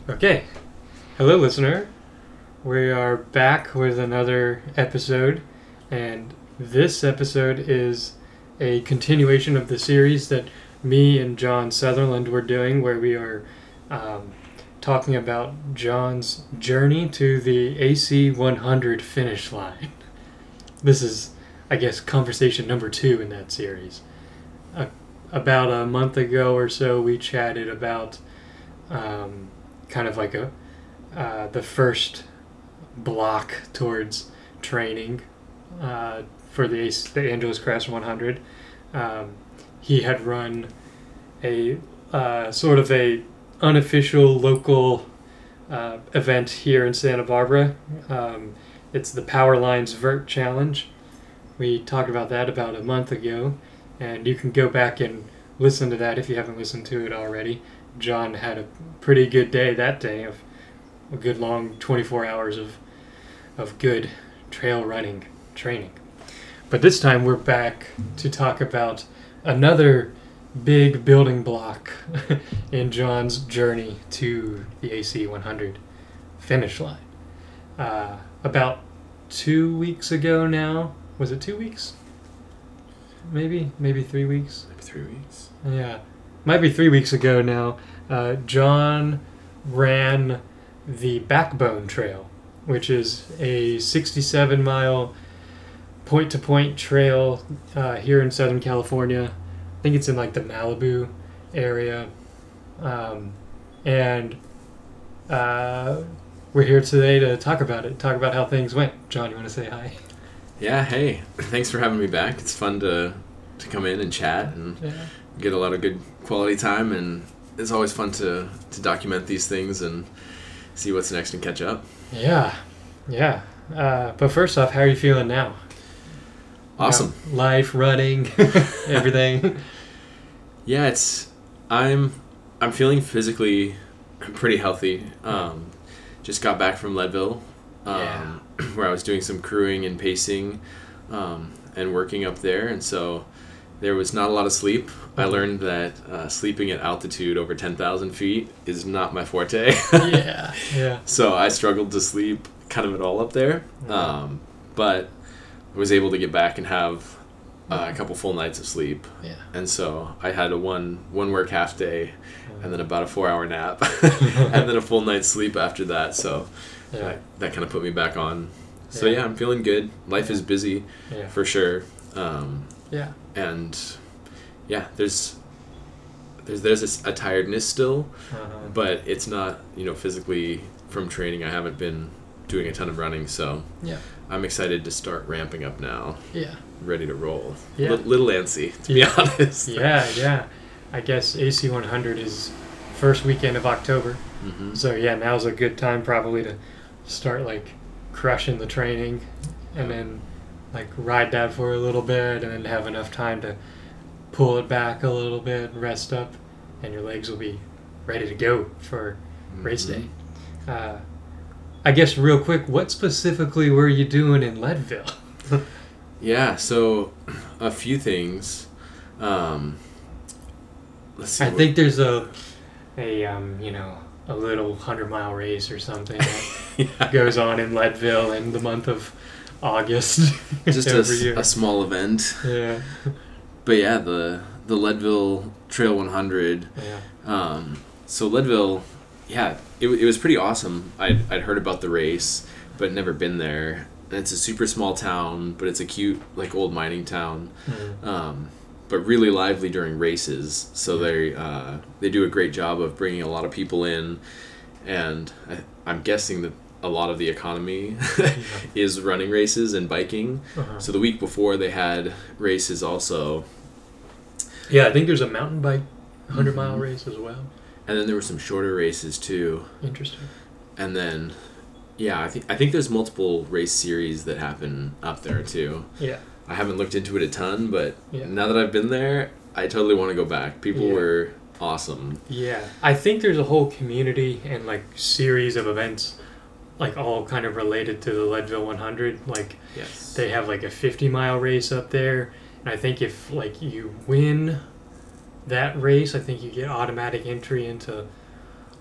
Okay. Hello, listener. We are back with another episode, and this episode is a continuation of the series that me and John Sutherland were doing, where we are talking about John's journey to the AC 100 finish line. This is, I guess, conversation number 2 in that series. About a month ago or so, we chatted about kind of like the first block towards training for the Angeles Crest 100. He had run a sort of a unofficial local event here in Santa Barbara. It's the Power Lines Vert Challenge. We talked about that about a month ago, and you can go back and listen to that if you haven't listened to it already. John had a pretty good day that day, of a good long 24 hours of good trail running training. But this time we're back to talk about another big building block in John's journey to the AC 100 finish line. About 2 weeks ago now. Was it 2 weeks? Maybe 3 weeks? Maybe 3 weeks. Yeah. Might be 3 weeks ago now. John ran the Backbone Trail, which is a 67-mile point-to-point trail here in Southern California. I think it's in like the Malibu area. And we're here today to talk about it, talk about how things went. John, you want to say hi? Yeah, hey. Thanks for having me back. It's fun to come in and chat and get a lot of good quality time, and it's always fun to document these things and see what's next and catch up. Yeah. But first off, how are you feeling now? Awesome. Life, running, everything. Yeah, I'm feeling physically pretty healthy. Just got back from Leadville, where I was doing some crewing and pacing, and working up there, and so there was not a lot of sleep. I learned that sleeping at altitude over 10,000 feet is not my forte. Yeah. So I struggled to sleep kind of at all up there, but I was able to get back and have a couple full nights of sleep. Yeah. And so I had a one work half day, and then about a 4-hour nap, and then a full night's sleep after that. So that kind of put me back on. So yeah, I'm feeling good. Life is busy, for sure. And yeah, there's a tiredness still, but it's not, physically from training. I haven't been doing a ton of running, so I'm excited to start ramping up now. Yeah. Ready to roll. Yeah. Little antsy, to be honest. Yeah. I guess AC 100 is first weekend of October. Mm-hmm. So now's a good time probably to start like crushing the training, and then like ride that for a little bit, and then have enough time to pull it back a little bit, rest up, and your legs will be ready to go for race day. I guess real quick, what specifically were you doing in Leadville? Yeah, so a few things. Let's see. I think there's a little 100-mile race or something that goes on in Leadville in the month of August. Just every year. A small event. Yeah. But yeah, the Leadville Trail 100. Yeah. So Leadville, it was pretty awesome. I'd heard about the race, but never been there. And it's a super small town, but it's a cute, like, old mining town. But really lively during races. So they do a great job of bringing a lot of people in, and I'm guessing that a lot of the economy is running races and biking. So the week before they had races also. Yeah, I think there's a mountain bike 100-mile race as well. And then there were some shorter races too. Interesting. And then, I think there's multiple race series that happen up there too. Yeah. I haven't looked into it a ton, but now that I've been there, I totally want to go back. People were awesome. Yeah. I think there's a whole community and like series of events, like all kind of related to the Leadville 100. Like they have like a 50-mile race up there, and I think if like you win that race, I think you get automatic entry into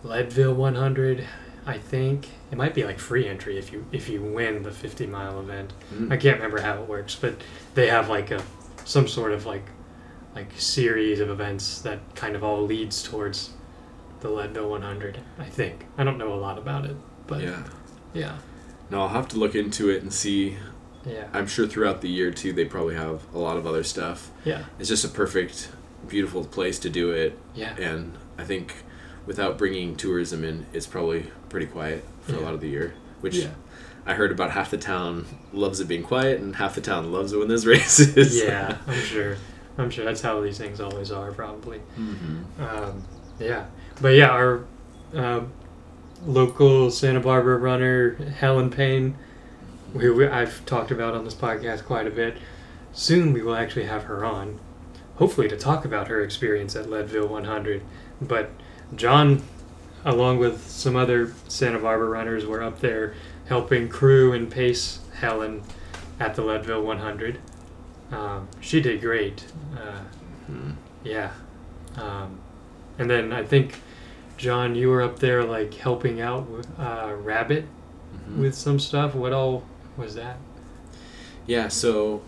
Leadville 100, I think. It might be like free entry if you win the 50-mile event. I can't remember how it works, but they have like some sort of like series of events that kind of all leads towards the Leadville 100, I think. I don't know a lot about it, but yeah. No, I'll have to look into it and see. Yeah. I'm sure throughout the year too they probably have a lot of other stuff. Yeah. It's just a perfect, beautiful place to do it. Yeah. And I think without bringing tourism in, it's probably pretty quiet for a lot of the year, which I heard about half the town loves it being quiet and half the town loves it when there's races. Yeah, I'm sure that's how these things always are, probably. Yeah. But yeah, our local Santa Barbara runner, Helen Payne, who I've talked about on this podcast quite a bit. Soon we will actually have her on, hopefully to talk about her experience at Leadville 100. But John, along with some other Santa Barbara runners, were up there helping crew and pace Helen at the Leadville 100. She did great. Yeah. And then I think, John, you were up there like helping out Rabbit with some stuff. What all was that? Yeah, so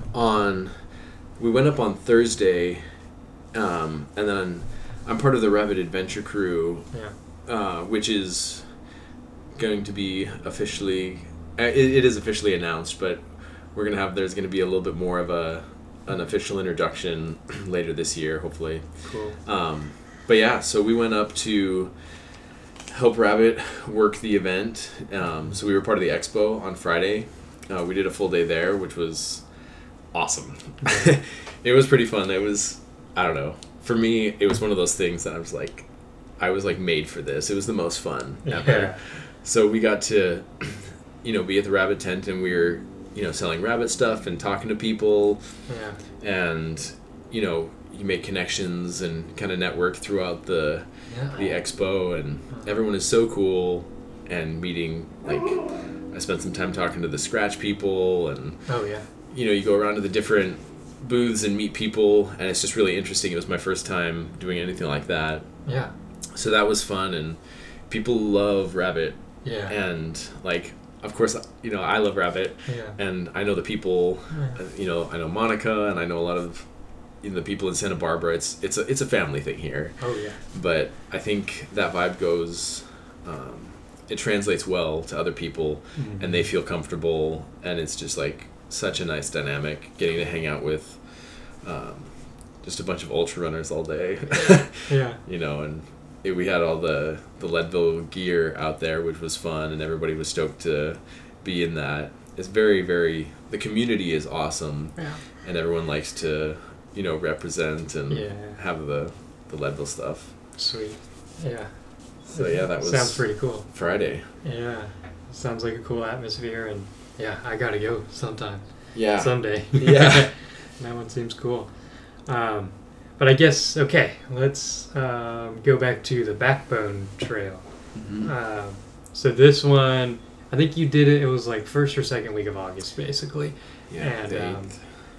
we went up on Thursday, and then I'm part of the Rabbit Adventure crew, which is going to be officially, it is officially announced, but there's going to be a little bit more of an official introduction later this year, hopefully. Cool. But yeah, so we went up to help Rabbit work the event. So we were part of the expo on Friday. We did a full day there, which was awesome. It was pretty fun. It was, I don't know. For me, it was one of those things that I was made for this. It was the most fun ever. Yeah. So we got to, be at the Rabbit tent, and we were, selling Rabbit stuff and talking to people. Yeah. And, you make connections and kind of network throughout the expo, and everyone is so cool. And meeting, I spent some time talking to the scratch people, and you go around to the different booths and meet people, and it's just really interesting. It was my first time doing anything like that. Yeah. So that was fun, and people love Rabbit. Yeah. And of course, I love Rabbit. Yeah. And I know the people. Yeah. I know Monica, and I know a lot of the people in Santa Barbara. It's a family thing here. Oh yeah. But I think that vibe goes. It translates well to other people, and they feel comfortable, and it's just such a nice dynamic getting to hang out with just a bunch of ultra runners all day. Yeah. And we had all the Leadville gear out there, which was fun, and everybody was stoked to be in that. It's very, very, the community is awesome, and everyone likes to, represent and have the Leadville stuff. Sweet. Yeah. So yeah, that was sounds pretty cool. Friday. Yeah. Sounds like a cool atmosphere, and I gotta go sometime. Yeah. Someday. Yeah. That one seems cool. But I guess, okay, let's go back to the Backbone Trail. So this one, I think you did it, it was first or second week of August, basically. Yeah. And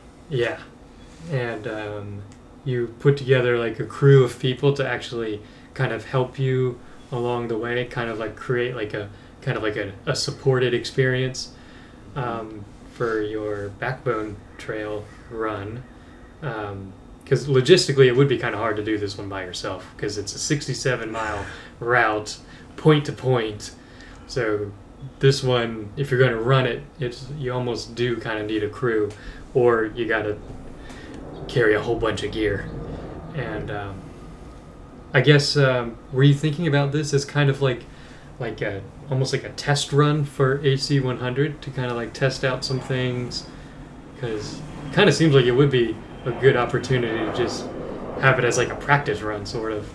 and you put together a crew of people to actually kind of help you along the way, kind of create a supported experience for your Backbone Trail run. Because logistically it would be kind of hard to do this one by yourself, because it's a 67-mile route, point to point. So this one, if you're going to run it, you almost do kind of need a crew, or you got to carry a whole bunch of gear. And I guess, were you thinking about this as kind of almost like a test run for AC 100 to kind of test out some things? Because it kind of seems like it would be a good opportunity to just have it as a practice run, sort of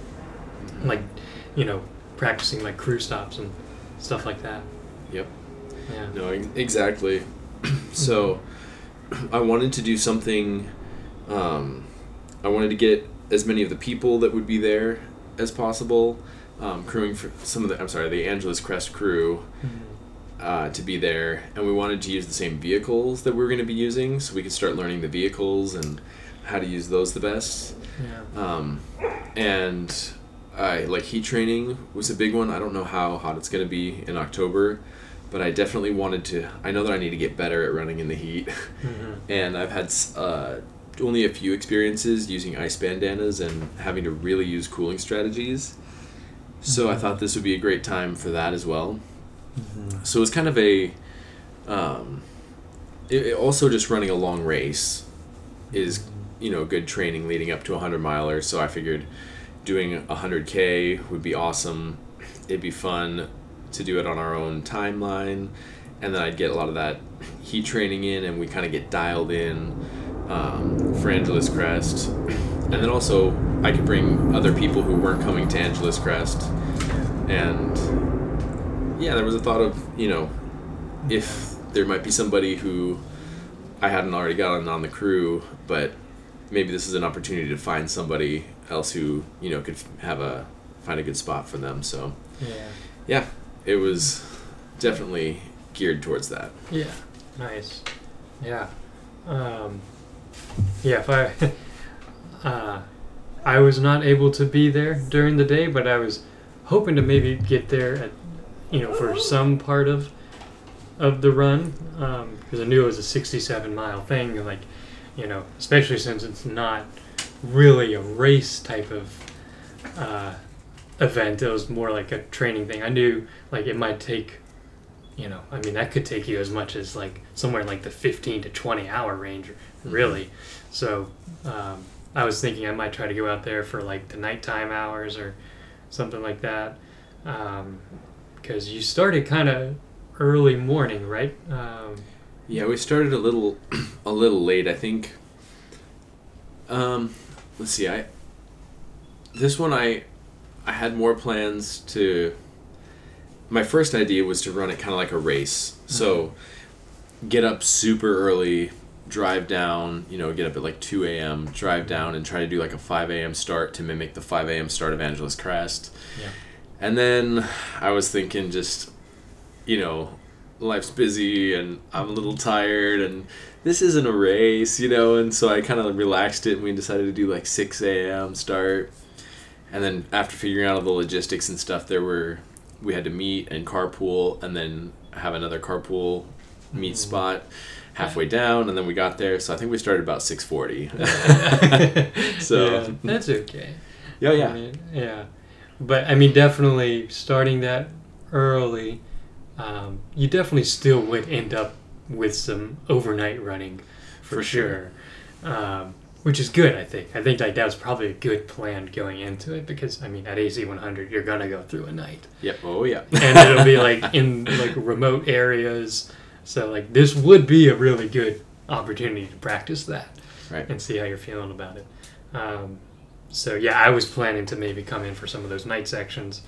practicing crew stops and stuff like that. Yep. Yeah. No, exactly. So I wanted to do something. I wanted to get as many of the people that would be there as possible, crewing for the Angeles Crest crew to be there, and we wanted to use the same vehicles that we were going to be using, so we could start learning the vehicles and how to use those the best. Yeah. And heat training was a big one. I don't know how hot it's going to be in October, but I definitely wanted to. I know that I need to get better at running in the heat, and I've had only a few experiences using ice bandanas and having to really use cooling strategies. So I thought this would be a great time for that as well. So it was kind of a. It also just running a long race is good training leading up to a 100-miler. So I figured doing a 100K would be awesome. It'd be fun to do it on our own timeline, and then I'd get a lot of that heat training in, and we kind of get dialed in for Angeles Crest. And then also I could bring other people who weren't coming to Angeles Crest, and there was a thought of if there might be somebody who I hadn't already gotten on the crew, but maybe this is an opportunity to find somebody else who could find a good spot for them. So it was definitely geared towards that. Yeah, nice. Yeah, if I was not able to be there during the day, but I was hoping to maybe get there at for some part of the run, because I knew it was a 67-mile thing, especially since it's not really a race type of event. It was more like a training thing. I knew it might take, that could take you as much as somewhere in the 15 to 20 hour range, really. So I was thinking I might try to go out there for the nighttime hours or something like that, because you started kind of early morning, right? We started a little late, I think. Let's see. This one I had more plans to. My first idea was to run it kind of like a race. So get up super early, drive down. Get up at 2 a.m. Drive down and try to do a 5 a.m. start to mimic the 5 a.m. start of Angeles Crest. Yeah. And then I was thinking just. Life's busy and I'm a little tired and this isn't a race, and so I kind of relaxed it and we decided to do 6 a.m. start. And then after figuring out all the logistics and stuff, we had to meet and carpool and then have another carpool meet spot halfway down, and then we got there. So I think we started about 6:40. So that's okay. Yeah. But definitely starting that early, you definitely still would end up with some overnight running for sure. Which is good, I think. I think that was probably a good plan going into it, because at AC 100 you're gonna go through a night. Yep. Oh yeah. And it'll be in remote areas, so this would be a really good opportunity to practice that, right, and see how you're feeling about it. So I was planning to maybe come in for some of those night sections,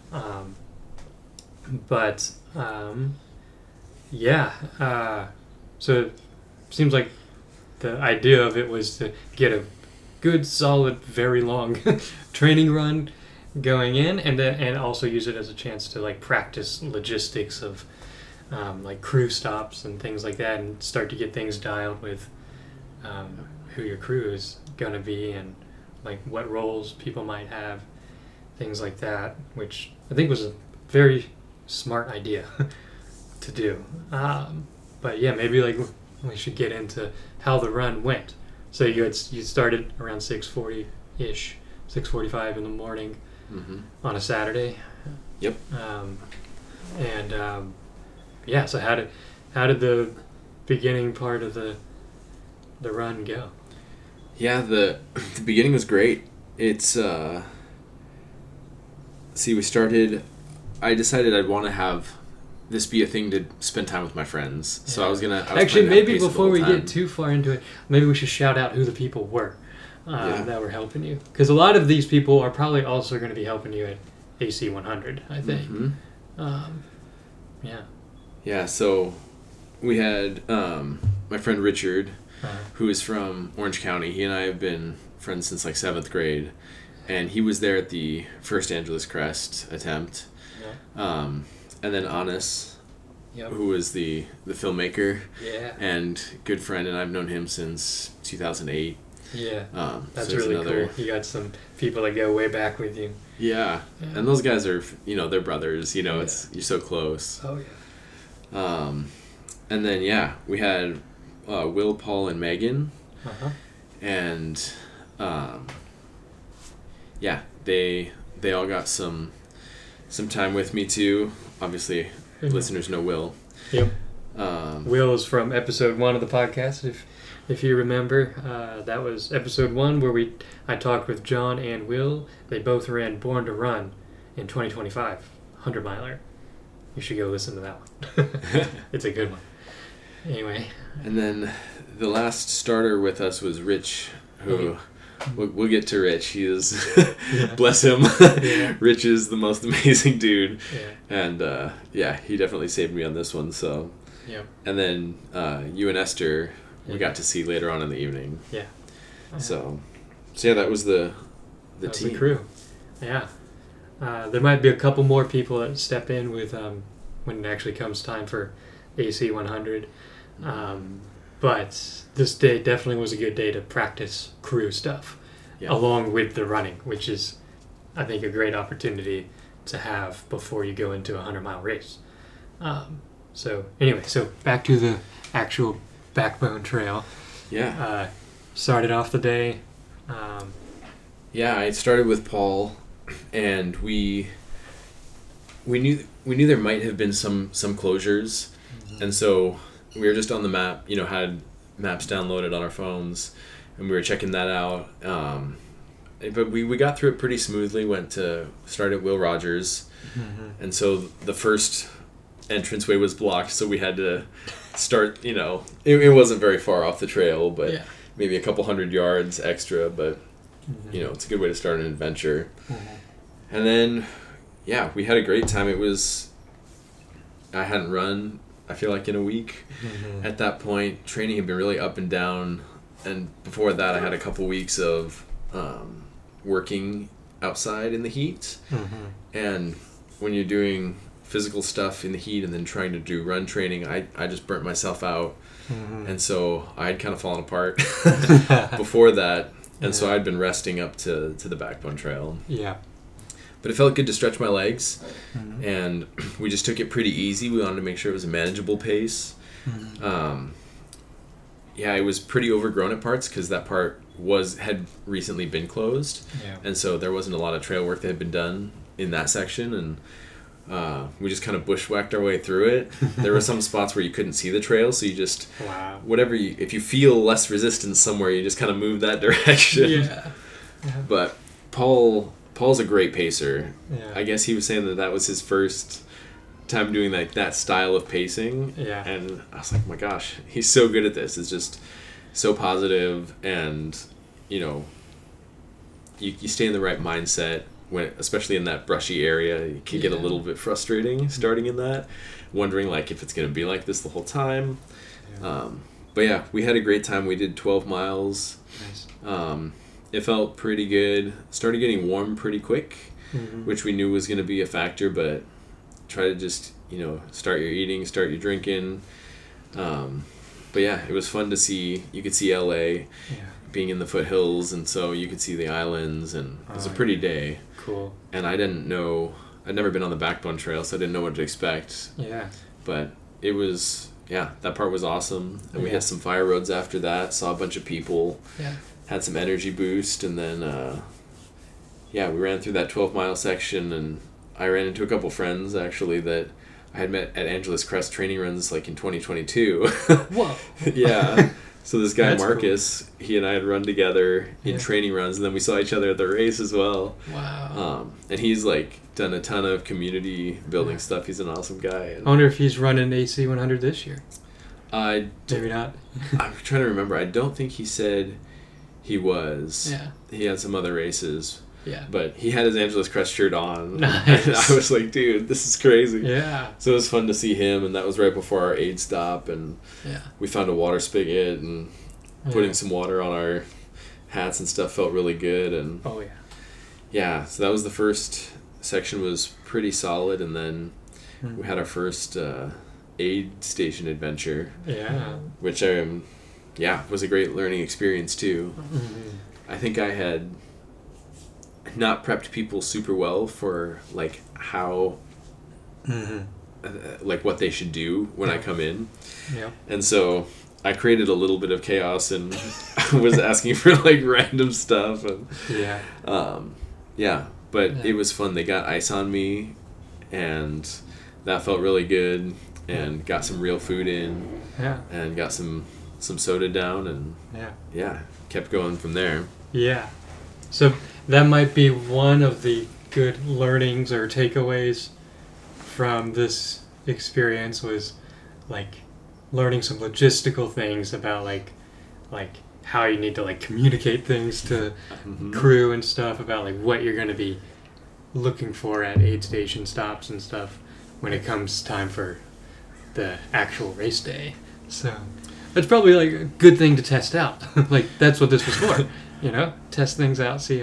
so it seems like the idea of it was to get a good, solid, very long training run going in, and also use it as a chance to practice logistics of crew stops and things like that, and start to get things dialed with who your crew is going to be and what roles people might have, things like that, which I think was a very smart idea to do. Maybe we should get into how the run went. So you started around 6:40-ish, 6:45 in the morning on a Saturday. Yep. So how did the beginning part of the run go? Yeah, the beginning was great. It's I decided I'd want to have this be a thing to spend time with my friends. So I was actually, maybe before we get too far into it, maybe we should shout out who the people were that were helping you, because a lot of these people are probably also going to be helping you at AC 100, I think. So we had my friend Richard, who is from Orange County. He and I have been friends since 7th grade, and he was there at the first Angeles Crest attempt. And then Anis, who was the filmmaker and good friend, and I've known him since 2008. Yeah, that's so really cool. You got some people that go way back with you. Yeah, and those guys are, they're brothers. It's you're so close. Oh yeah. And then we had Will, Paul, and Megan, and they all got some time with me too. Obviously, listeners know Will. Yep. Will is from episode 1 of the podcast. If you remember, that was episode 1 where I talked with John and Will. They both ran Born to Run in 2025, 100-miler. You should go listen to that one. It's a good one. Anyway. And then the last starter with us was Rich, who we'll get to Rich. He is, bless him. Rich is the most amazing dude. Yeah. And he definitely saved me on this one. So. Yeah. And then you and Esther, we got to see later on in the evening. Yeah. So that was the that team. Was the crew. Yeah. There might be a couple more people that step in with when it actually comes time for AC 100. But this day definitely was a good day to practice crew stuff along with the running, which is, I think, a great opportunity to have before you go into a 100-mile race. So back to the actual Backbone Trail. Yeah. Started off the day. I started with Paul, and we knew there might have been some closures, and so we were just on the map. Had maps downloaded on our phones, and we were checking that out. But we got through it pretty smoothly. Started at Will Rogers, and so the first entranceway was blocked, so we had to start. It wasn't very far off the trail, but maybe a couple 100 yards extra. But it's a good way to start an adventure. And then, we had a great time. I hadn't run, I feel like, in a week. At that point, training had been really up and down, and before that, I had a couple weeks of working outside in the heat. And when you're doing physical stuff in the heat and then trying to do run training, I just burnt myself out. And so I had kind of fallen apart before that, and so I'd been resting up to the Backbone Trail. But it felt good to stretch my legs, and we just took it pretty easy. We wanted to make sure it was a manageable pace. It was pretty overgrown at parts because that part had recently been closed, and so there wasn't a lot of trail work that had been done in that section, and we just kind of bushwhacked our way through it. There were some spots where you couldn't see the trail, so you just if you feel less resistance somewhere, you just kind of move that direction. But Paul's a great pacer. I guess he was saying that was his first time doing that style of pacing. And I was like, oh my gosh, he's so good at this. It's just so positive, and you stay in the right mindset especially in that brushy area. It can get a little bit frustrating starting in that, wondering if it's going to be like this the whole time. But we had a great time. We did 12 miles. Nice. It felt pretty good. Started getting warm pretty quick, which we knew was going to be a factor, but try to just, start your eating, start your drinking. But it was fun to see. You could see LA being in the foothills, and so you could see the islands, and it was a pretty day. Cool. And I didn't know, I'd never been on the Backbone Trail, so I didn't know what to expect. But it was, that part was awesome. And we had some fire roads after that, saw a bunch of people. Had some energy boost, and then we ran through that 12-mile section, and I ran into a couple friends actually that I had met at Angeles Crest training runs in 2022. Whoa. So this guy That's Marcus, cool. He and I had run together in training runs, and then we saw each other at the race as well. Wow. And he's done a ton of community building stuff. He's an awesome guy. I wonder if he's running AC 100 this year. Maybe not. I'm trying to remember. I don't think he said he was. He had some other races. But he had his Angeles Crest shirt on. Nice. And I was like, dude, this is crazy. So it was fun to see him, and that was right before our aid stop, and we found a water spigot, and putting some water on our hats and stuff felt really good. And so that was the first section, was pretty solid, and then we had our first aid station adventure. Which yeah, it was a great learning experience too. Mm-hmm. I think I had not prepped people super well for like how like what they should do when I come in. Yeah. And so I created a little bit of chaos and was asking for like random stuff and but it was fun. They got ice on me and that felt really good, and got some real food in. Yeah. And got some soda down, and kept going from there. Yeah. So that might be one of the good learnings or takeaways from this experience, was like learning some logistical things about like how you need to like communicate things to crew and stuff, about like what you're going to be looking for at aid station stops and stuff when it comes time for the actual race day. So that's probably like a good thing to test out. Like that's what this was for, you know, test things out, see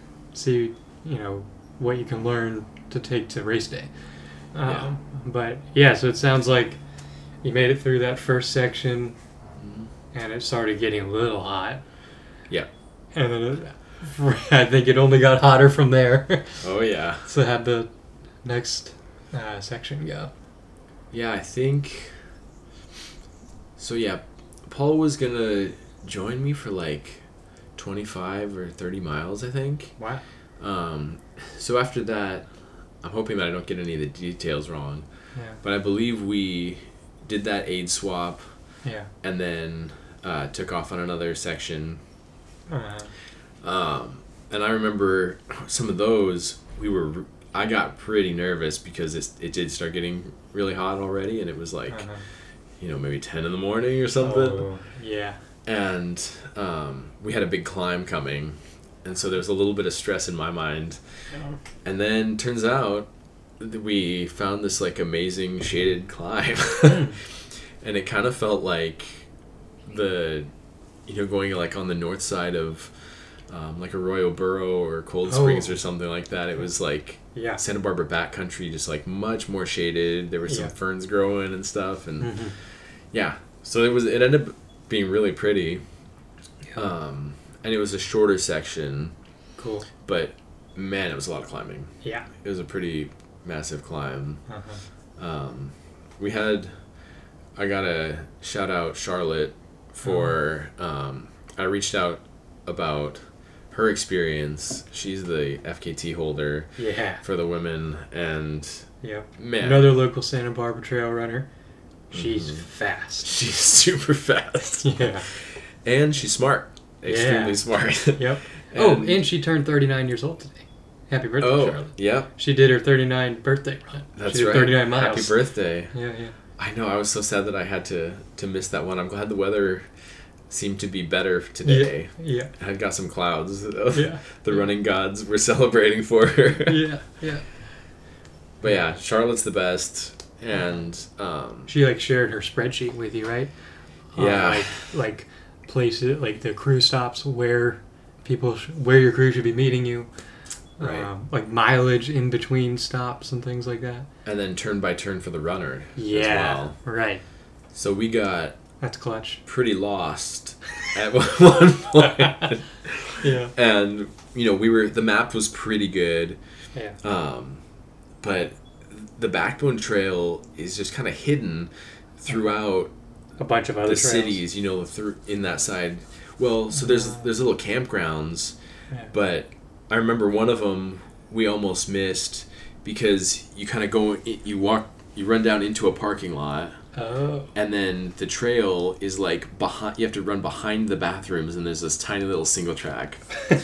what you can learn to take to race day. But yeah, so it sounds like you made it through that first section, and it started getting a little hot. Yeah. And then I think it only got hotter from there. Oh yeah. So how'd the next section go? Yeah, I think. So yeah, Paul was gonna join me for like 25 or 30 miles, I think. Wow. So after that, I'm hoping that I don't get any of the details wrong. Yeah. But I believe we did that aid swap. Yeah. And then took off on another section. Uh-huh. And I remember some of those, I got pretty nervous because it did start getting really hot already, and it was like, maybe 10 in the morning or something. Oh, yeah. And we had a big climb coming, and so there was a little bit of stress in my mind. Yeah. And then turns out that we found this like amazing shaded climb. And it kind of felt like going like on the north side of like Arroyo Burro or Cold Springs or something like that. It was like Santa Barbara backcountry, just like much more shaded. There were some ferns growing and stuff, and so it ended up being really pretty. And it was a shorter section. Cool. But man, it was a lot of climbing. Yeah. It was a pretty massive climb. I gotta shout out Charlotte for I reached out about her experience. She's the FKT holder for the women, and man, another local Santa Barbara trail runner. She's fast. She's super fast. Yeah. And she's smart. Extremely smart. Yep. And she turned 39 years old today. Happy birthday, Charlotte. Yeah. She did her 39 birthday run. That's she did right. 39 miles. Happy birthday. Yeah. I know. I was so sad that I had to miss that one. I'm glad the weather seemed to be better today. Yeah. I had got some clouds. The running gods were celebrating for her. Yeah. But yeah, Charlotte's the best, and she like shared her spreadsheet with you, right? Yeah. Like places, like the crew stops where your crew should be meeting you. Right. Like mileage in between stops and things like that. And then turn by turn for the runner as well. Right. So we got... That's clutch. Pretty lost at one point. Yeah. And, the map was pretty good. Yeah. But the Backbone Trail is just kind of hidden throughout a bunch of other cities, in that side. Well, so there's little campgrounds, but I remember one of them we almost missed because you kind of you run down into a parking lot. Oh. And then the trail is like behind. You have to run behind the bathrooms, and there's this tiny little single track.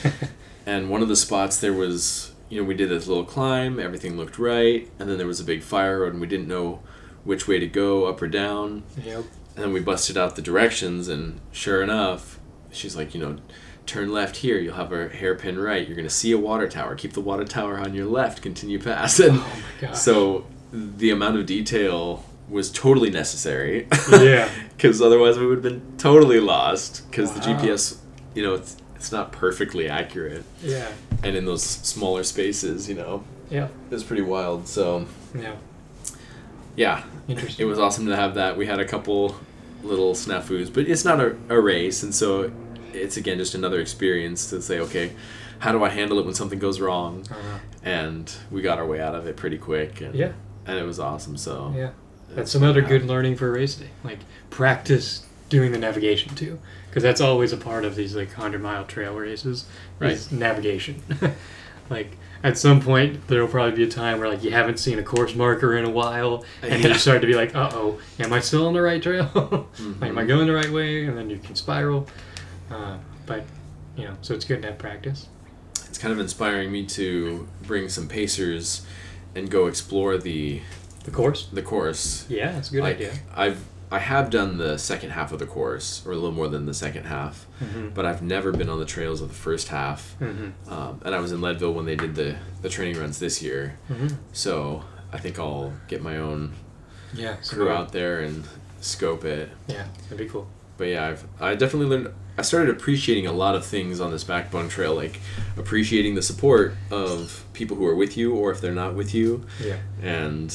And one of the spots there was, we did this little climb. Everything looked right, and then there was a big fire road, and we didn't know which way to go, up or down. Yep. And then we busted out the directions, and sure enough, she's like, turn left here. You'll have a hairpin right. You're gonna see a water tower. Keep the water tower on your left. Continue past. And oh my gosh. So the amount of detail was totally necessary. Yeah. Because otherwise we would have been totally lost. Because the GPS, it's not perfectly accurate. Yeah. And in those smaller spaces, Yeah. it was pretty wild. So. Yeah. Yeah. Interesting. It was awesome to have that. We had a couple little snafus, but it's not a race, and so it's again just another experience to say, okay, how do I handle it when something goes wrong? And we got our way out of it pretty quick, and it was awesome. So that's another good learning for a race day. Like, practice doing the navigation too, because that's always a part of these like 100-mile trail races, is navigation. Like, at some point there'll probably be a time where like you haven't seen a course marker in a while, and you start to be like, uh-oh, am I still on the right trail? Like, am I going the right way? And then you can spiral. But so it's good to have practice. It's kind of inspiring me to bring some pacers and go explore the course. The course. Yeah, that's a good idea. I have done the second half of the course, or a little more than the second half, but I've never been on the trails of the first half. And I was in Leadville when they did the training runs this year. So I think I'll get my own crew out there and scope it. Yeah, that'd be cool. But yeah, I definitely learned. I started appreciating a lot of things on this Backbone Trail, like appreciating the support of people who are with you, or if they're not with you. Yeah. And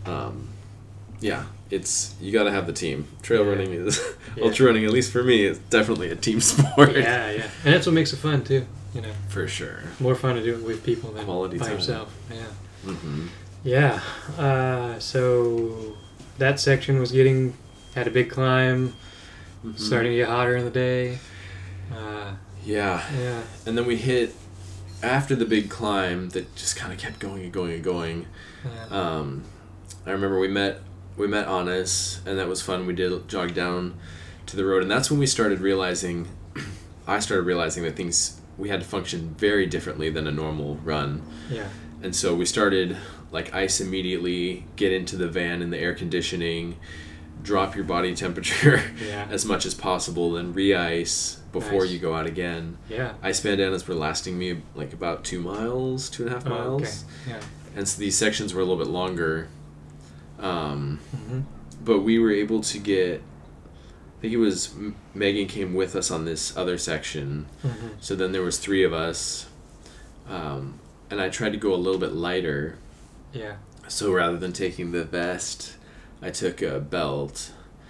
it's, you got to have the team. Trail running is ultra running, at least for me, is definitely a team sport. Yeah, and that's what makes it fun too. For sure. More fun to do it with people than quality by time. yourself. Yeah. Yeah. So that section had a big climb, starting to get hotter in the day. Yeah. And then we hit, after the big climb that just kind of kept going and going and going. I remember we met Anis, and that was fun. We did jog down to the road, and that's when I started realizing that we had to function very differently than a normal run. Yeah. And so we started like ice immediately, get into the van in the air conditioning, drop your body temperature as much as possible, then re-ice before you go out again. Yeah. Ice bandanas were lasting me like about 2.5 miles. Okay. Yeah. And so these sections were a little bit longer. But we were able to get, I think it was Megan came with us on this other section. So then there was 3 of us. And I tried to go a little bit lighter. Yeah. So rather than taking the vest, I took a belt.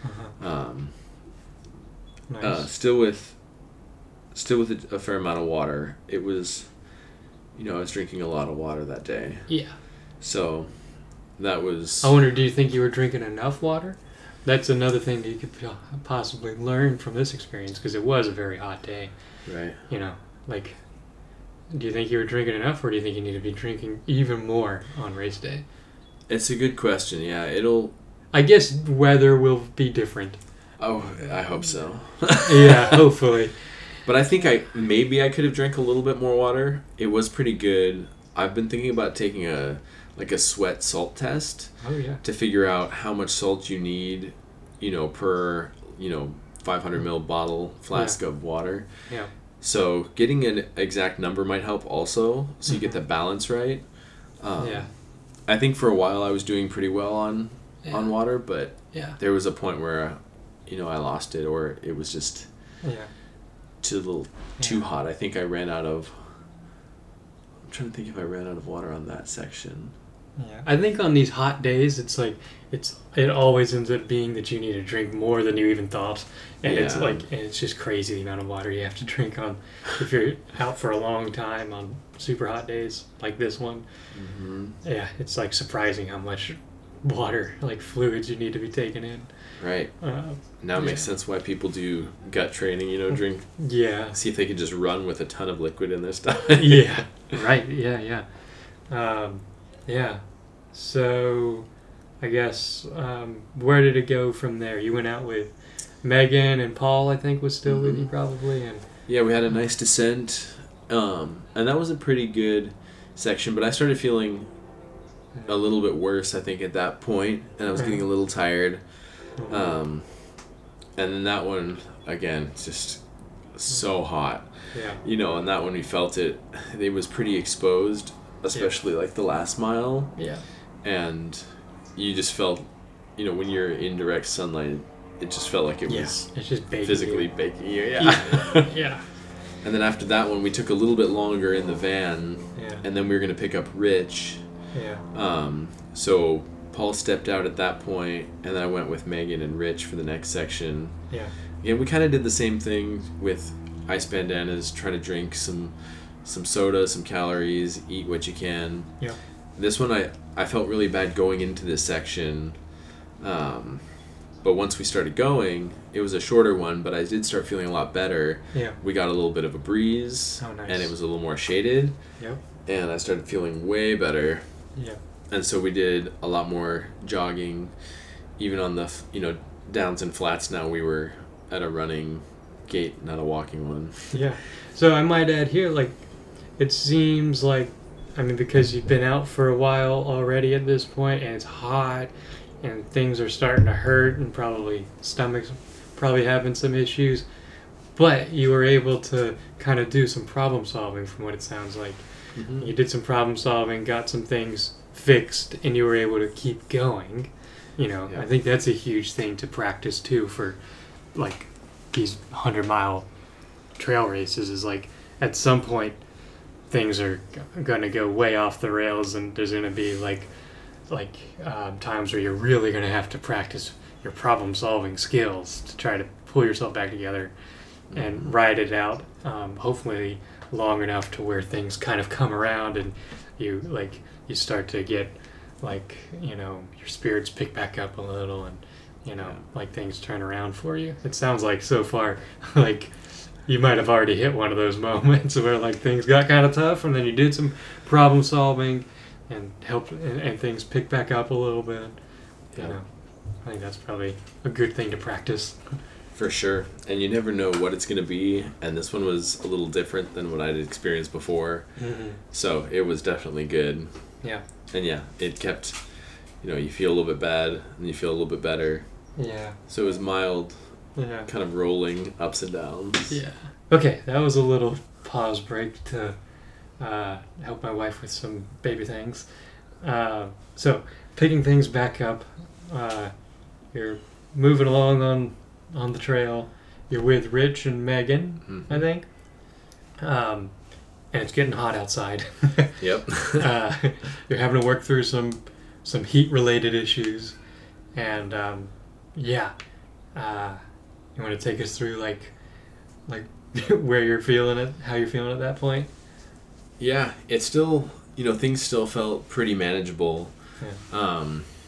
Nice. Still with a fair amount of water. It was, I was drinking a lot of water that day. Yeah. So that was... I wonder, do you think you were drinking enough water? That's another thing that you could possibly learn from this experience, because it was a very hot day. Right. Like, do you think you were drinking enough, or do you think you need to be drinking even more on race day? It's a good question, yeah. I guess weather will be different. Oh, I hope so. Yeah, hopefully. But I think I could have drank a little bit more water. It was pretty good. I've been thinking about taking a sweat salt test. Oh yeah. To figure out how much salt you need, per 500 ml bottle flask of water. Yeah. So getting an exact number might help also, so you get the balance right. I think for a while I was doing pretty well on water, but there was a point where I lost it, or it was just too hot. I think I ran out of... I'm trying to think if I ran out of water on that section. Yeah, I think on these hot days, it always ends up being that you need to drink more than you even thought, and it's just crazy the amount of water you have to drink on if you're out for a long time on super hot days like this one. Yeah, it's like surprising how much water, like fluids, you need to be taking in. Right. Now it makes sense why people do gut training, drink. Yeah. See if they can just run with a ton of liquid in their stomach. Yeah. Right. Yeah. Yeah. So, I guess, where did it go from there? You went out with Megan, and Paul, I think, was still with you probably. And yeah, we had a nice descent, and that was a pretty good section, but I started feeling a little bit worse, I think, at that point, and I was getting a little tired. And then that one, again, just so hot. Yeah. And that one we felt it was pretty exposed, especially like the last mile. Yeah. And you just felt, when you're in direct sunlight, it just felt like it was it's just physically baking you. Yeah. Yeah. And then after that one, we took a little bit longer in the van. Yeah. And then we were going to pick up Rich. Yeah. So Paul stepped out at that point, and then I went with Megan and Rich for the next section. Yeah. Yeah, we kind of did the same thing with ice bandanas. Try to drink some soda, some calories, eat what you can. Yeah. This one I felt really bad going into this section, but once we started going, it was a shorter one, but I did start feeling a lot better. Yeah. We got a little bit of a breeze, Oh, nice. and it was a little more shaded. Yep. And I started feeling way better. Yeah. And so we did a lot more jogging, even on the downs and flats. Now we were at a running gait, not a walking one. Yeah. So I might add here, like, it seems like, I mean, because you've been out for a while already at this point, and it's hot, and things are starting to hurt, and probably stomach's probably having some issues, but you were able to kind of do some problem solving from what it sounds like. Mm-hmm. You did some problem solving, got some things fixed, and you were able to keep going. Yeah. I think that's a huge thing to practice too for, like, these 100-mile trail races, is like at some point things are going to go way off the rails, and there's going to be like times where you're really going to have to practice your problem solving skills to try to pull yourself back together and ride it out, hopefully long enough to where things kind of come around and you start to get, like, your spirits pick back up a little, and like things turn around for you. It sounds like so far like you might have already hit one of those moments where, like, things got kind of tough, and then you did some problem solving and helped, and things pick back up a little bit. Yeah. I think that's probably a good thing to practice. For sure. And you never know what it's going to be, and this one was a little different than what I'd experienced before. Mm-hmm. So it was definitely good. Yeah. And yeah, it kept, you feel a little bit bad, and you feel a little bit better. Yeah. So it was mild, Yeah. kind of rolling ups and downs. Yeah. Okay, that was a little pause break to help my wife with some baby things. So, picking things back up, you're moving along on the trail. You're with Rich and Megan, Mm-hmm. I think. And it's getting hot outside. Yep. You're having to work through some heat-related issues. And, yeah. You want to take us through, like where you're feeling it, how you're feeling at that point? Yeah, it's still, things still felt pretty manageable. Yeah.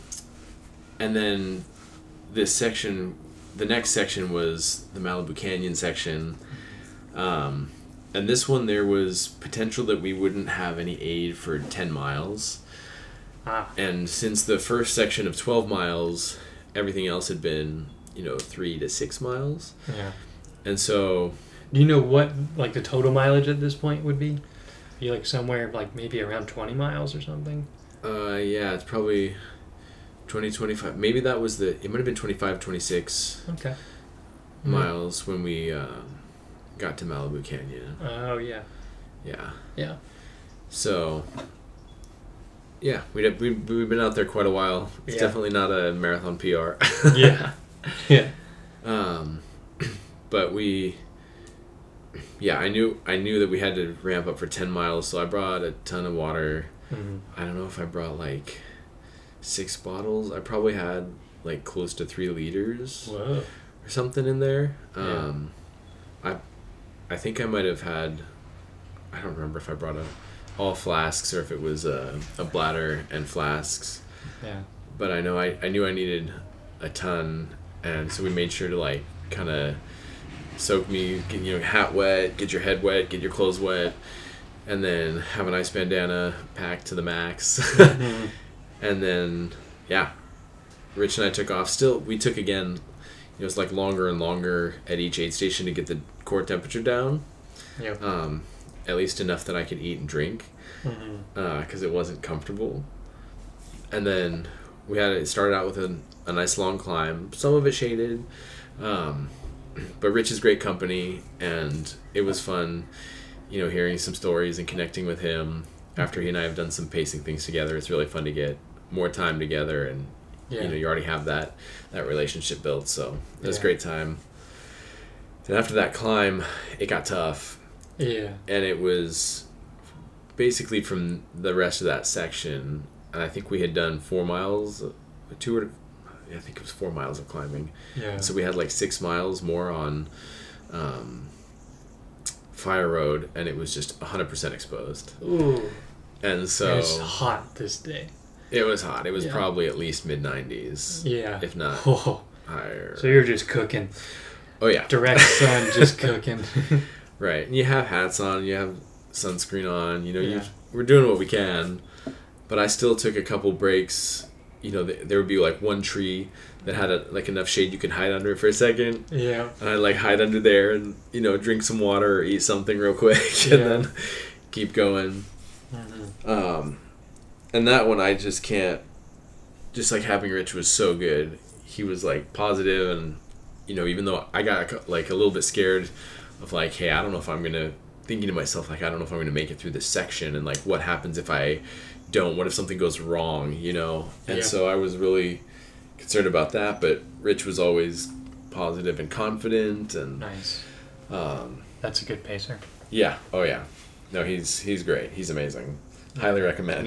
And then the next section was the Malibu Canyon section. And this one, there was potential that we wouldn't have any aid for 10 miles. And since the first section of 12 miles, everything else had been, 3 to 6 miles. Yeah. And so... Do you know what, like, the total mileage at this point would be? Be, like, somewhere, like, maybe around 20 miles or something? Yeah, it's probably 20, 25. Maybe that was it might have been 25, 26 Okay. miles when we got to Malibu Canyon. Oh, yeah. Yeah. Yeah. So, yeah, we've been out there quite a while. It's definitely not a marathon PR. Yeah. Yeah. But I knew that we had to ramp up for 10 miles, so I brought a ton of water. Mm-hmm. I don't know if I brought, like, 6 bottles. I probably had, like, close to 3 liters. Whoa. Or something in there. Yeah. I think I might have had, I don't remember if I brought all flasks or if it was a bladder and flasks. Yeah. But I know I knew I needed a ton, and so we made sure to, like, kind of soak me, get your hat wet, get your head wet, get your clothes wet, and then have an ice bandana packed to the max. Mm-hmm. And then, yeah, Rich and I took off. Still, we took again, it was like longer and longer at each aid station to get the core temperature down. Yep. At least enough that I could eat and drink, because it wasn't comfortable. And then it started out with a nice long climb, some of it shaded, but Rich is great company, and it was fun, hearing some stories and connecting with him. After he and I have done some pacing things together, it's really fun to get more time together, and you already have that relationship built, so it was a great time. Then after that climb, it got tough. Yeah. And it was basically from the rest of that section, and I think we had done 4 miles I think it was 4 miles of climbing. Yeah. So we had like 6 miles more on Fire Road, and it was just 100% exposed. Ooh. And so it was hot this day. It was hot. It was probably at least mid-90s. Yeah. If not higher. So you're just cooking. Oh, yeah. Direct sun, just cooking. Right. And you have hats on. You have sunscreen on. We're doing what we can. But I still took a couple breaks. There would be like one tree that had enough shade you could hide under it for a second. Yeah. And I'd hide under there and, drink some water or eat something real quick and then keep going. Mm-hmm. And that one I just can't, just having Rich was so good. He was positive, and, even though I got a little bit scared of hey, I don't know if I'm going to, thinking to myself, I don't know if I'm going to make it through this section, and what happens if I don't, what if something goes wrong, And so I was really concerned about that, but Rich was always positive and confident, and nice. That's a good pacer. Yeah. Oh yeah. No, he's great. He's amazing. Highly recommend.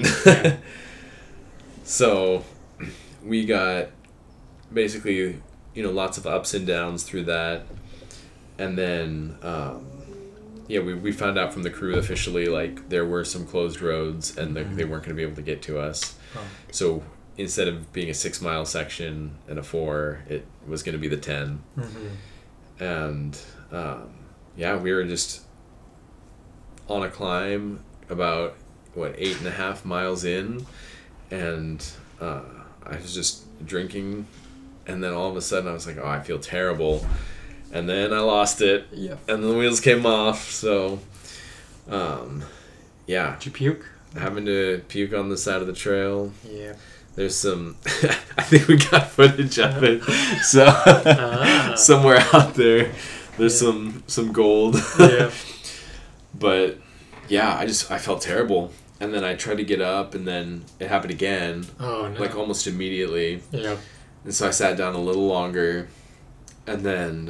So we got basically lots of ups and downs through that, and then we found out from the crew officially there were some closed roads, and they weren't going to be able to get to us. So instead of being a 6 mile section and a 4, it was going to be the 10. Mm-hmm. And we were just on a climb about 8.5 miles in, and I was just drinking, and then all of a sudden I was like, oh, I feel terrible, and then I lost it. Yep. And the wheels came off. So Did you puke? Having to puke on the side of the trail. Yeah. There's some, I think we got footage of it. So somewhere out there's some gold. Yeah. But I felt terrible. And then I tried to get up, and then it happened again. Oh, no. Almost immediately. Yeah. And so I sat down a little longer, and then,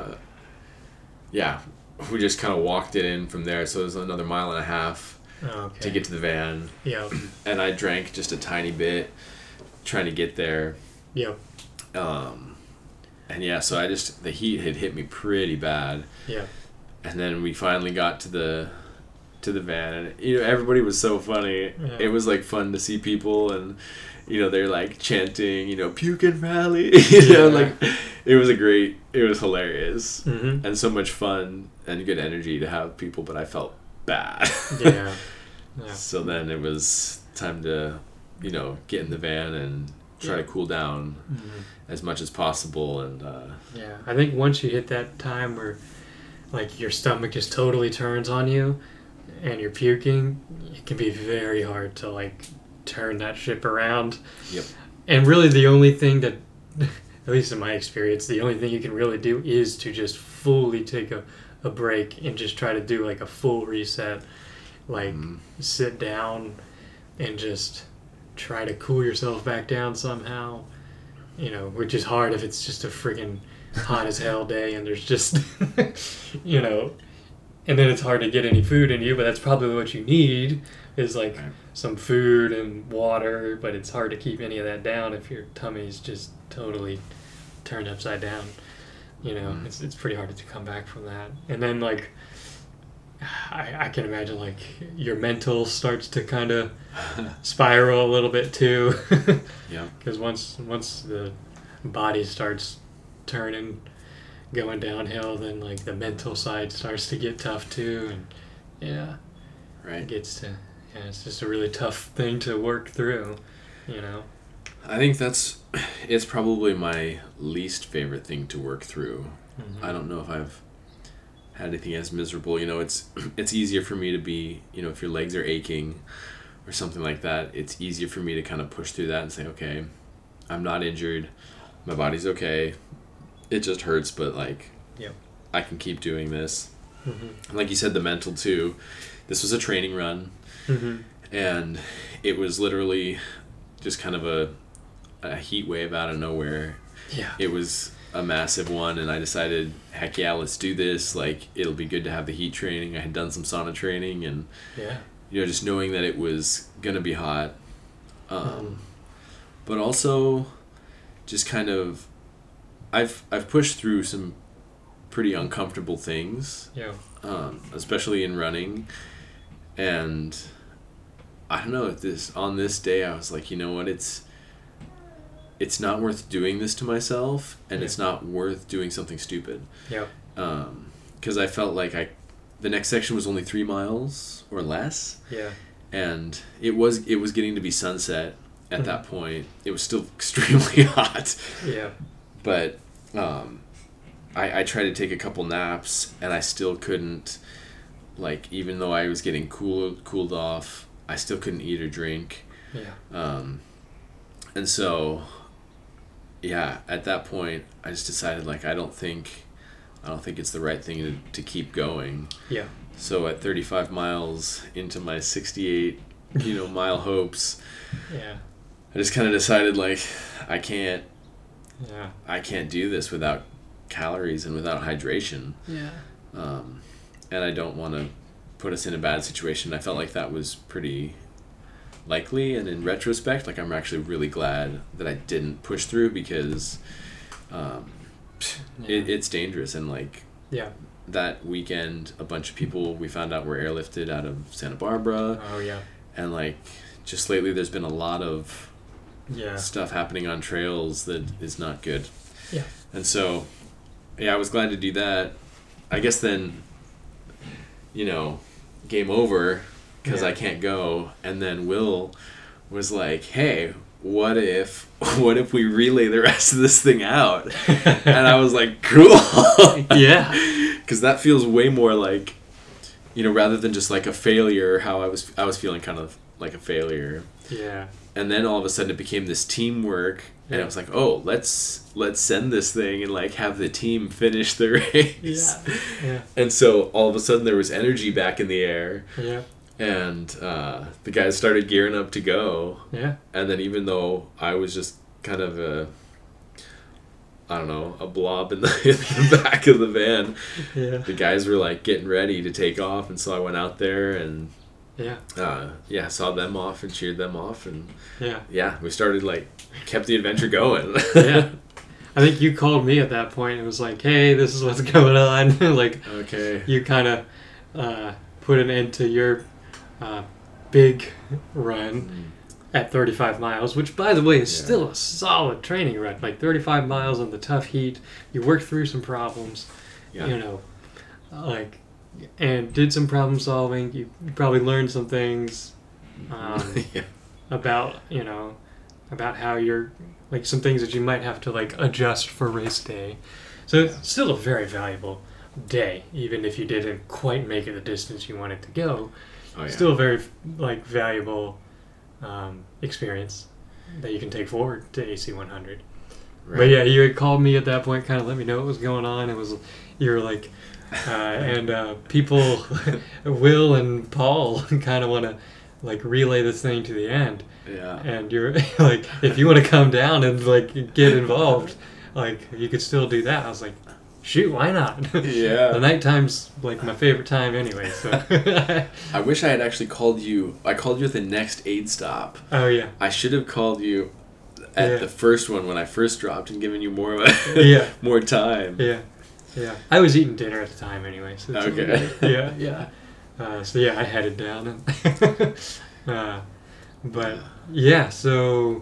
we just kind of walked it in from there. So it was another 1.5 miles to get to the van. Yeah. And I drank just a tiny bit, trying to get there. Yeah. So the heat had hit me pretty bad. Yeah. And then we finally got to the van, and everybody was so funny. Yeah. It was fun to see people, and they're chanting, puke and rally. It was hilarious. Mm-hmm. And so much fun and good energy to have people, but I felt bad. Yeah. So then it was time to get in the van and try to cool down as much as possible. And I think once you hit that time where your stomach just totally turns on you and you're puking, it can be very hard to turn that ship around. Yep. And really the only thing that, at least in my experience, the only thing you can really do is to just fully take a break and just try to do a full reset. Sit down and just try to cool yourself back down somehow, which is hard if it's just a friggin' hot as hell day and there's just, and then it's hard to get any food in you, but that's probably what you need is some food and water, but it's hard to keep any of that down if your tummy's just totally turned upside down. It's pretty hard to come back from that. And then I can imagine your mental starts to kind of spiral a little bit too. Yeah. Because once the body starts turning, going downhill, then the mental side starts to get tough too, and right. It gets to it's just a really tough thing to work through. I think it's probably my least favorite thing to work through. Mm-hmm. I don't know if I've had anything as miserable. It's easier for me to be, if your legs are aching or something like that, it's easier for me to kind of push through that and say, okay, I'm not injured, my body's okay, it just hurts, but I can keep doing this. Mm-hmm. Like you said, the mental too. This was a training run. Mm-hmm. And it was literally just kind of a heat wave out of nowhere. Yeah. It was a massive one, and I decided, heck yeah, let's do this. It'll be good to have the heat training. I had done some sauna training, and just knowing that it was gonna be hot. But also, just kind of, I've pushed through some pretty uncomfortable things. Yeah. Especially in running, and I don't know, on this day I was like, you know what, it's not worth doing this to myself, and it's not worth doing something stupid. Yeah. Because I felt like the next section was only 3 miles or less. Yeah. And it was getting to be sunset at that point. It was still extremely hot. Yeah. But I tried to take a couple naps, and I still couldn't, like, even though I was getting cooled off, I still couldn't eat or drink. Yeah. And so, yeah, at that point, I just decided, like, I don't think it's the right thing to keep going. Yeah. So at 35 miles into my 68, mile hopes, yeah, I just kind of decided, like, I can't do this without calories and without hydration. Yeah. And I don't want to put us in a bad situation. I felt like that was pretty likely, and in retrospect, like, I'm actually really glad that I didn't push through, because it's dangerous. And, like, that weekend, a bunch of people we found out were airlifted out of Santa Barbara. Oh yeah. And, like, just lately there's been a lot of stuff happening on trails that is not good. Yeah. And so, I was glad to do that. I guess then, game over, because I can't go. And then Will was like, hey, what if we relay the rest of this thing out? And I was like, cool. Yeah. Because that feels way more like, rather than just like a failure, how I was feeling kind of like a failure. Yeah. And then all of a sudden it became this teamwork, and I was like, oh, let's send this thing and, like, have the team finish the race. Yeah. And so all of a sudden there was energy back in the air. Yeah. And the guys started gearing up to go. Yeah. And then, even though I was just kind of a blob in the back of the van, the guys were, like, getting ready to take off. And so I went out there and saw them off and cheered them off, and we started, like, kept the adventure going. Yeah. I think you called me at that point. It was like, hey, this is what's going on. Like, okay. You kind of put an end to your big run at 35 miles, which, by the way, is still a solid training run. Like, 35 miles in the tough heat. You worked through some problems, and did some problem solving. You probably learned some things about how you're, like, some things that you might have to, like, adjust for race day. So it's still a very valuable day, even if you didn't quite make it the distance you wanted to go. Still a very, like, valuable experience that you can take forward to AC100. Right. But yeah, you had called me at that point, kind of let me know what was going on. You were like, people, Will and Paul, kind of want to, like, relay this thing to the end. Yeah. And you're like, if you want to come down and, like, get involved, like, you could still do that. I was like, shoot, why not? Yeah. The nighttime's, like, my favorite time anyway, so. I wish I had actually called you. I called you at the next aid stop. Oh, yeah. I should have called you at the first one when I first dropped and given you more more time. Yeah. Yeah. I was eating dinner at the time anyway, so it's okay. Yeah. So yeah, I headed down. But yeah, so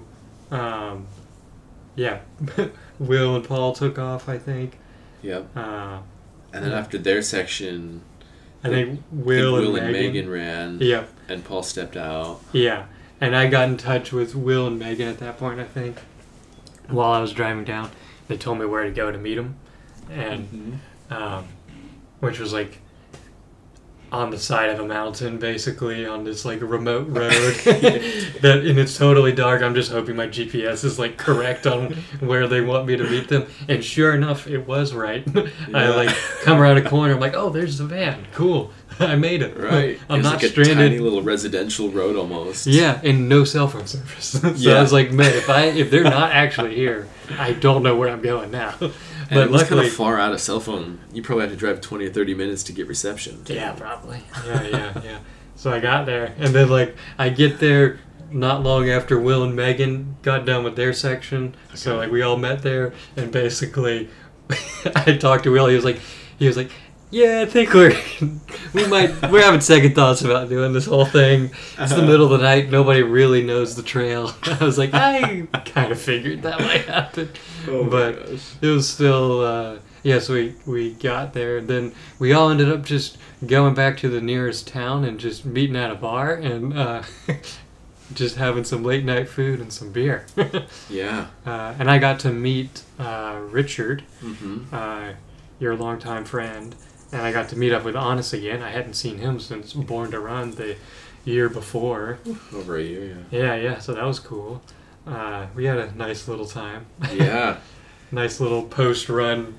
Will and Paul took off, I think. Yep. And then after their section, I think Will and Megan ran. Yep. And Paul stepped out. Yeah. And I got in touch with Will and Megan at that point, I think, while I was driving down. They told me where to go to meet them, and which was, like, on the side of a mountain, basically, on this, like, remote road and it's totally dark. I'm just hoping my GPS is, like, correct on where they want me to meet them. And sure enough, it was right. Yeah. I, like, come around a corner. I'm like, oh, there's the van. Cool. I made it. Right. I'm not like stranded. A tiny little residential road almost. Yeah, and no cell phone service. So I was like, man, if they're not actually here, I don't know where I'm going now. And but it was luckily, kind of far out of cell phone. You probably had to drive 20 or 30 minutes to get reception. Yeah, probably. Yeah. So I got there, and then, like, I get there not long after Will and Megan got done with their section. Okay. So like we all met there, and basically, I talked to Will. He was like, yeah, I think we're having second thoughts about doing this whole thing. It's the middle of the night. Nobody really knows the trail. I was like, I kind of figured that might happen. Oh but my gosh. It was still, so we got there. And then we all ended up just going back to the nearest town and just meeting at a bar and just having some late night food and some beer. Yeah. And I got to meet Richard, Mm-hmm. your longtime friend. And I got to meet up with Honest again. I hadn't seen him since Born to Run the year before. Over a year, yeah. Yeah, so that was cool. We had a nice little time. Yeah. Nice little post-run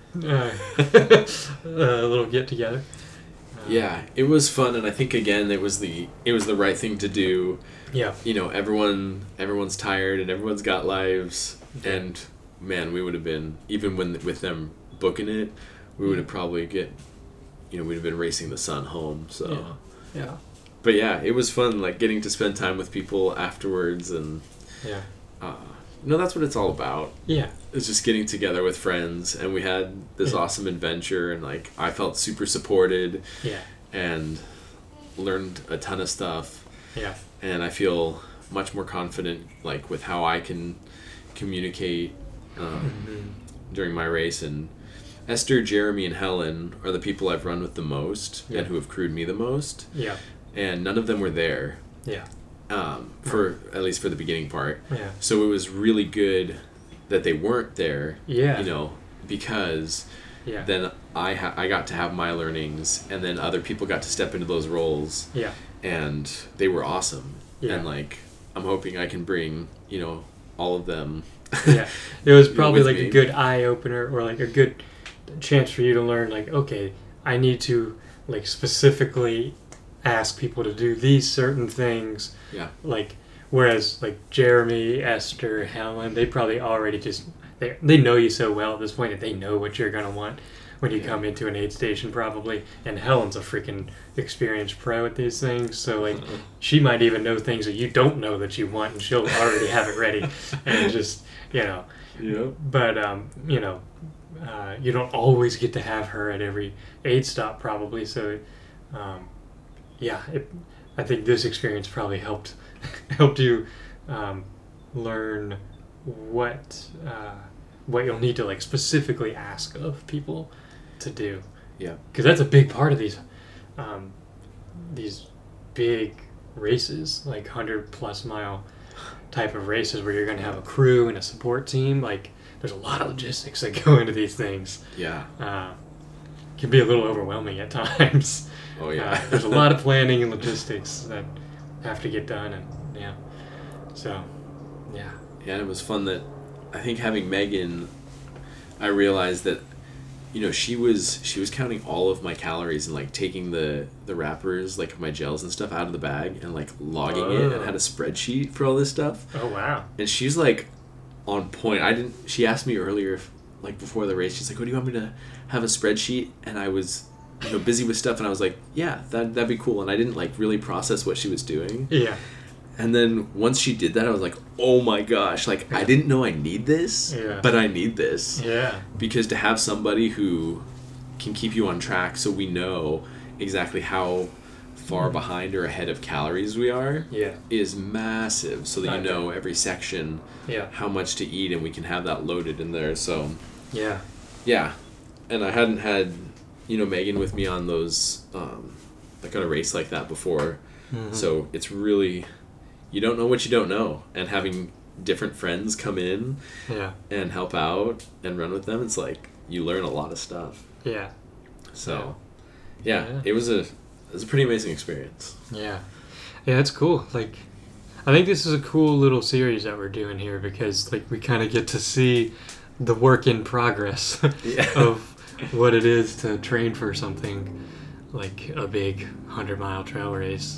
little get-together. Yeah, it was fun, and I think, again, it was the right thing to do. Yeah. You know, everyone's tired, and everyone's got lives, and, man, we would have been, even with them booking it, we would have probably we'd have been racing the sun home, so. Yeah. But yeah, it was fun, like, getting to spend time with people afterwards, and that's what it's all about. Yeah. It's just getting together with friends, and we had this awesome adventure, and, like, I felt super supported. Yeah. And learned a ton of stuff. Yeah. And I feel much more confident, like, with how I can communicate during my race, and Esther, Jeremy, and Helen are the people I've run with the most and who have crewed me the most. Yeah. And none of them were there. Yeah. For at least for the beginning part. Yeah. So it was really good that they weren't there. Yeah. You know, because then I got to have my learnings, and then other people got to step into those roles. Yeah. And they were awesome. Yeah. And like, I'm hoping I can bring, all of them. Yeah. It was probably like me. a good eye opener, or like a good chance for you to learn, like, okay, I need to like specifically ask people to do these certain things. Yeah. Like, whereas like Jeremy, Esther, Helen, they probably already just they know you so well at this point that they know what you're gonna want when you come into an aid station, probably. And Helen's a freaking experienced pro at these things, so like she might even know things that you don't know that you want, and she'll already have it ready. And just Yeah. But you don't always get to have her at every aid stop, probably. So, I think this experience probably helped you learn what you'll need to like specifically ask of people to do. Yeah. Because that's a big part of these big races, like 100+ mile type of races, where you're going to have a crew and a support team. Like, there's a lot of logistics that go into these things. Yeah. Can be a little overwhelming at times. Oh yeah. There's a lot of planning and logistics that have to get done, and so yeah. Yeah, it was fun that I think having Megan, I realized that she was counting all of my calories and like taking the wrappers, like my gels and stuff, out of the bag and like logging it, and had a spreadsheet for all this stuff. Oh wow. And she's like on point. She asked me earlier if, like, before the race, she's like, "Oh, do you want me to have a spreadsheet?" And I was busy with stuff, and I was like, "Yeah, that'd be cool." And I didn't like really process what she was doing. Yeah. And then once she did that, I was like, "Oh my gosh, like I didn't know I need this, but I need this." Yeah. Because to have somebody who can keep you on track, so we know exactly how far behind or ahead of calories we are, is massive. So that you know every section, how much to eat, and we can have that loaded in there. So yeah. And I hadn't had Megan with me on those like on a race like that before. Mm-hmm. So it's really, you don't know what you don't know, and having different friends come in and help out and run with them, it's like you learn a lot of stuff. Yeah. So it was a pretty amazing experience. Yeah, it's cool. Like, I think this is a cool little series that we're doing here, because like we kind of get to see the work in progress of what it is to train for something like a big 100-mile trail race.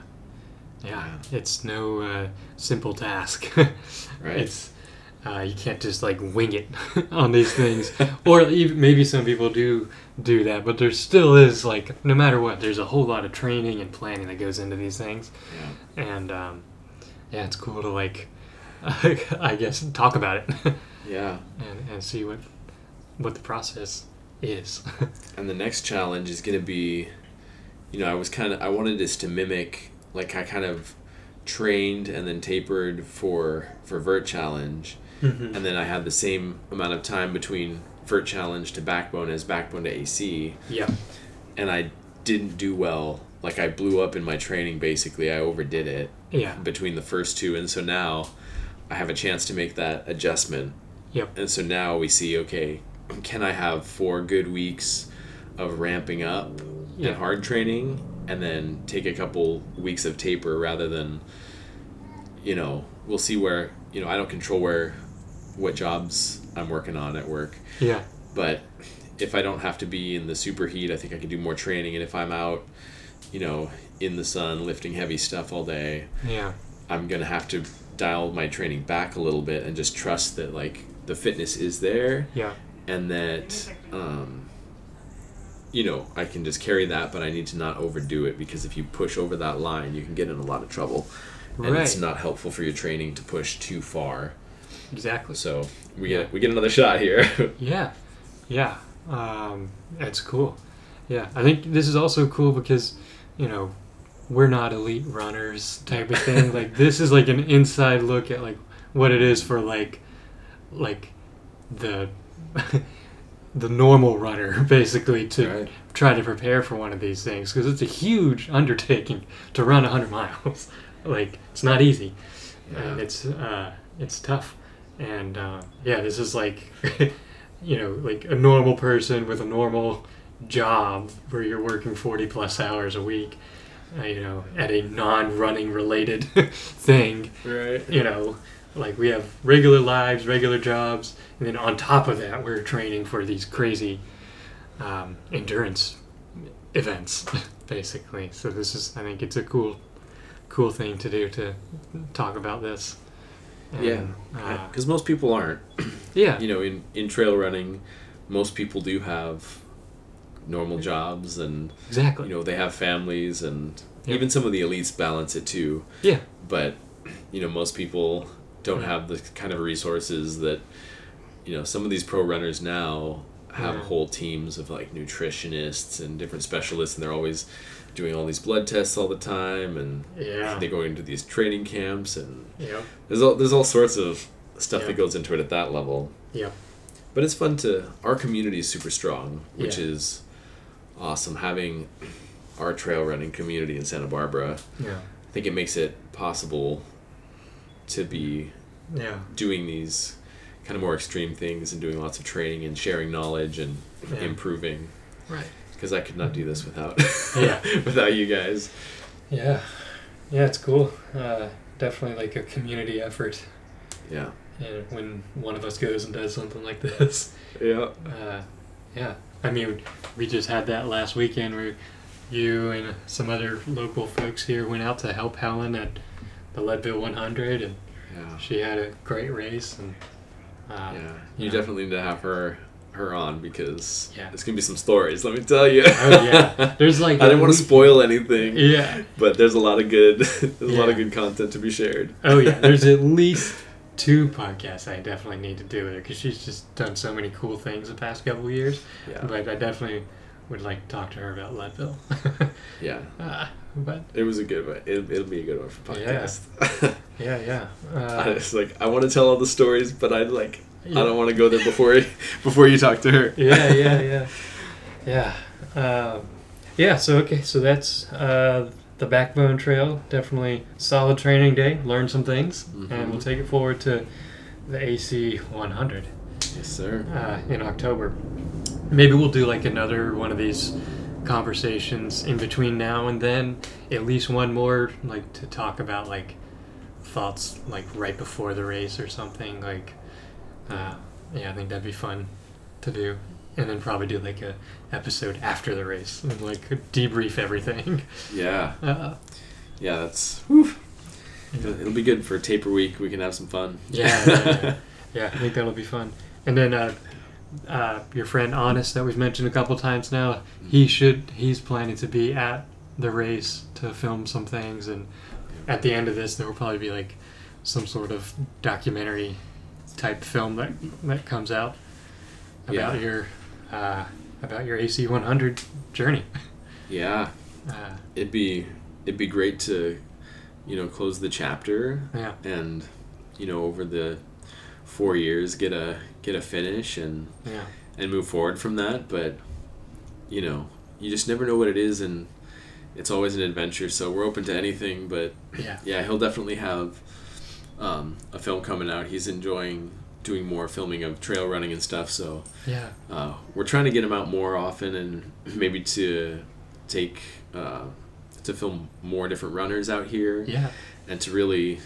It's no simple task. Right. It's you can't just like wing it on these things, or even, maybe some people do that, but there still is, like, no matter what, there's a whole lot of training and planning that goes into these things. And yeah, it's cool to like, I guess, talk about it. Yeah. And see what the process is. And the next challenge is going to be, I wanted this to mimic, like I kind of trained and then tapered for Vert Challenge. Mm-hmm. And then I had the same amount of time between Vert Challenge to Backbone as Backbone to AC. Yeah. And I didn't do well. Like I blew up in my training, basically. I overdid it. Yeah. Between the first two. And so now I have a chance to make that adjustment. Yep. And so now we see, okay, can I have 4 good weeks of ramping up and hard training and then take a couple weeks of taper rather than, we'll see where, I don't control what jobs I'm working on at work. Yeah. But if I don't have to be in the super heat, I think I could do more training. And if I'm out, in the sun lifting heavy stuff all day, I'm going to have to dial my training back a little bit and just trust that like the fitness is there. Yeah. And that, I can just carry that, but I need to not overdo it because if you push over that line, you can get in a lot of trouble. And it's not helpful for your training to push too far. Exactly. So we get another shot here. Yeah. That's cool. Yeah, I think this is also cool because, we're not elite runners type of thing. Like this is like an inside look at like what it is for like the the normal runner basically to try to prepare for one of these things because it's a huge undertaking to run 100 miles. Like it's not easy, and it's tough. And this is like like a normal person with a normal job where you're working 40 plus hours a week, at a non-running related thing. Right. Like we have regular lives, regular jobs, and then on top of that, we're training for these crazy endurance events, basically. So I think it's a cool thing to do to talk about this. And, because most people aren't. Yeah. In trail running, most people do have normal jobs and exactly. They have families and even some of the elites balance it too. Yeah. But most people don't have the kind of resources that some of these pro runners now have whole teams of like nutritionists and different specialists, and they're always doing all these blood tests all the time, and they go into these training camps, and there's all sorts of stuff that goes into it at that level. Yeah. But it's fun our community is super strong, which is awesome. Having our trail running community in Santa Barbara, I think it makes it possible to be doing these kind of more extreme things and doing lots of training and sharing knowledge and improving. Right. Because I could not do this without without you guys. Yeah. Yeah, it's cool. Definitely like a community effort. Yeah. And when one of us goes and does something like this. Yeah. I mean, we just had that last weekend where you and some other local folks here went out to help Helen at the Leadville 100, and she had a great race. And you definitely need to have her on because there's gonna be some stories. Let me tell you. Oh yeah, there's like I didn't want to spoil anything. Yeah, but there's a lot of good a lot of good content to be shared. Oh yeah, there's at least 2 podcasts I definitely need to do with her because she's just done so many cool things the past couple of years. Yeah, but I definitely would like to talk to her about Leadville. Yeah, but it was a good one. It'll be a good one for podcast. Yeah. It's like I want to tell all the stories, but I don't want to go there before you talk to her. Yeah. So that's the Backbone Trail. Definitely solid training day. Learned some things, and we'll take it forward to the AC 100. Yes, sir. In October. Maybe we'll do like another one of these conversations in between now and then. At least one more, like to talk about like thoughts like right before the race or something. Like, I think that'd be fun to do. And then probably do like a episode after the race and like debrief everything. Yeah. That's. Whew. It'll be good for taper week. We can have some fun. Yeah. I think that'll be fun. And then your friend Honest that we've mentioned a couple times now, he's planning to be at the race to film some things and at the end of this, there will probably be like some sort of documentary type film that comes out about your AC 100 journey. Yeah, it'd be great to, close the chapter. Yeah. And, over the 4 years get a finish and move forward from that. But, you just never know what it is, and it's always an adventure. So we're open to anything. But yeah, he'll definitely have a film coming out. He's enjoying doing more filming of trail running and stuff. So we're trying to get him out more often, and maybe to take to film more different runners out here. Yeah. And to really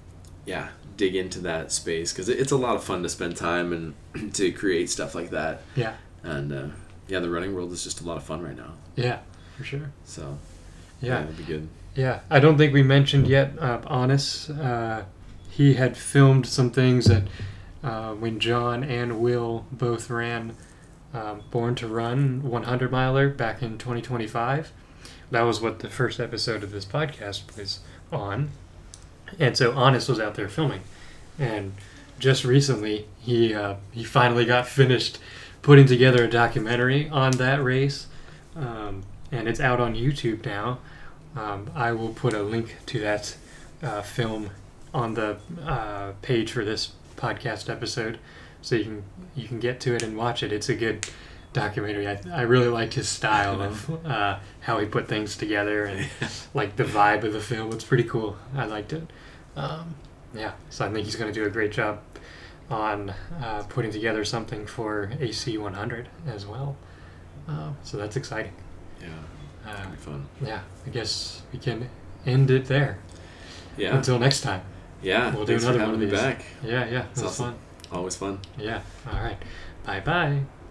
dig into that space, because it's a lot of fun to spend time and to create stuff like that. Yeah. And the running world is just a lot of fun right now. Yeah, for sure. So that'd be good. Yeah, I don't think we mentioned yet, Honest. He had filmed some things that when John and Will both ran Born to Run 100 miler back in 2025. That was what the first episode of this podcast was on. And so Honest was out there filming. And just recently, he finally got finished putting together a documentary on that race. And it's out on YouTube now. I will put a link to that film on the page for this podcast episode, so you can get to it and watch it. It's a good documentary. I really liked his style of how he put things together and like the vibe of the film. It's pretty cool. I liked it. So I think he's going to do a great job on putting together something for AC 100 as well. So that's exciting. Yeah, that'll be fun. Yeah, I guess we can end it there. Yeah. Until next time. Yeah. We'll do another one of these. Back. Yeah. It was awesome. fun. Always fun. Yeah. All right. Bye-bye.